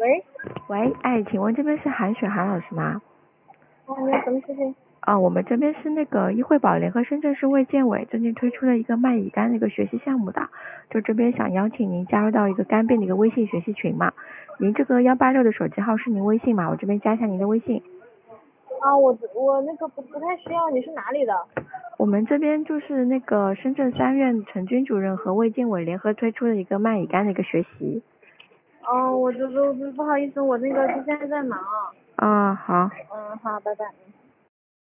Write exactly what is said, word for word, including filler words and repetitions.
喂， 喂，哎，请问这边是韩雪韩老师吗？ 啊，你有什么事情？ 啊，我们这边是那个医惠宝联合深圳市卫健委最近推出了一个卖乙肝的一个学习项目的，就这边想邀请您加入到一个肝病的一个微信学习群嘛。您这个幺八六的手机号是您微信嘛？我这边加一下您的微信。 啊，我我那个不不太需要，你是哪里的？ 我们这边就是那个深圳三院陈军主任和卫健委联合推出的一个卖乙肝的一个学习。 哦，我这都不好意思，我那个现在在忙。 啊，好。 嗯，好，拜拜。